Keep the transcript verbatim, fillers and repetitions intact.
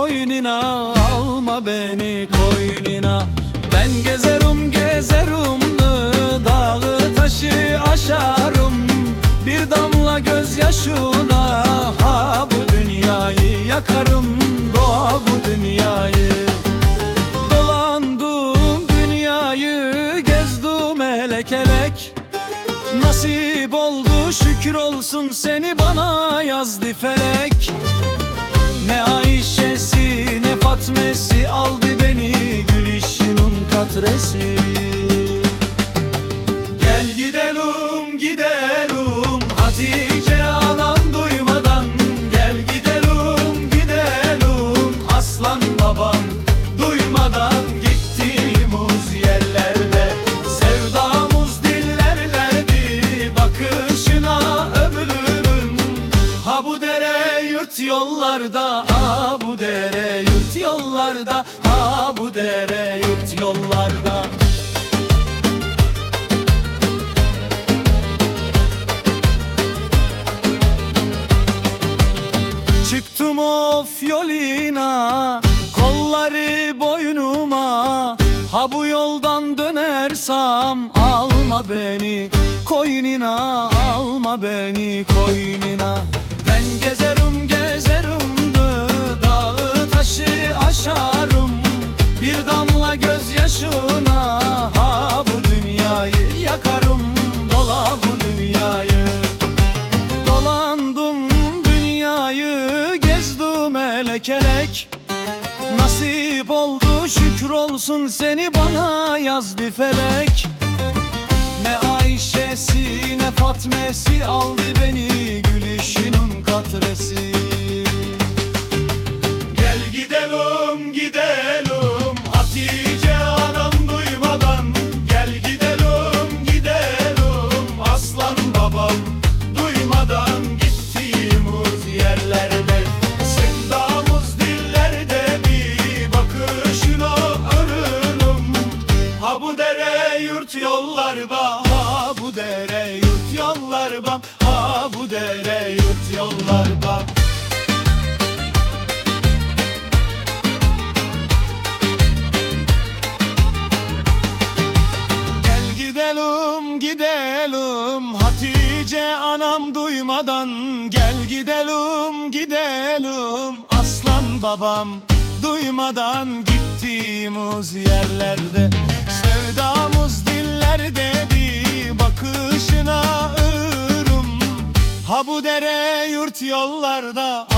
koynuna, alma beni koynuna. Ben gezerim gezerim, dağı taşı aşarım, bir damla gözyaşına ha bu dünyayı yakarım, doğa bu dünyayı. Dolandım dünyayı, gezdim elek elek, nasip oldu şükür olsun, seni bana yazdı felek. Ne Ayşe'si ne Fatme'si aldı beni, gülüşünün katresi. Gel gidelim gidelim Hatice anam duymadan, gel gidelim gidelim aslan babam duymadan, gittiğimiz yerlerde sevdamız dillerlerdi, bakışına övülürüm. Ha bu dere yurt yollarda, ha bu dere yurt yollarda, ha bu dere yurt yollarda. Çıktım of yoluna, kolları boynuma, ha bu yoldan dönersem alma beni koynuna, alma beni koynuna. Ben gezerim gezerim, dağı taşı aşarım, bir damla gözyaşına ha bu dünyayı yakarım, dola bu dünyayı. Dolandım dünyayı, gezdim elek elek, nasip oldu şükür olsun, seni bana yazdı felek. Ne Ayşe'si ne Fatme'si aldı beni, gülüşünün katresi. Gel gidelim gidelim Hatice anam duymadan, gel gidelim gidelim aslan babam duymadan, gittiğimiz yerlerde sevdamız dillerde, bir bakışına ölürüm. Ha bu dere yurt yollar bam, ha bu dere yurt yollar bam, ha bu dere yurt yollar bam. Gel gidelim gidelim Hatice anam duymadan, gel gidelim gidelim aslan babam duymadan, gittiğimiz yerlerde sevdamız dillerde, bir bakışına ölürüm. Ha bu dere yurt yollarda,